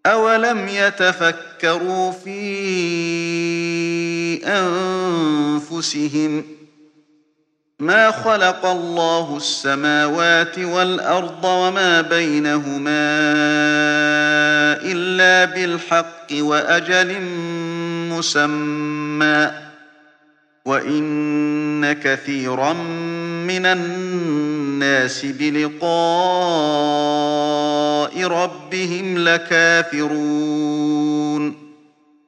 أولم يتفكروا في أنفسهم ما خلق الله السماوات والأرض وما بينهما إلا بالحق وأجل مسمى وإن كثيرا من الناس بلقاء ربهم لكافرون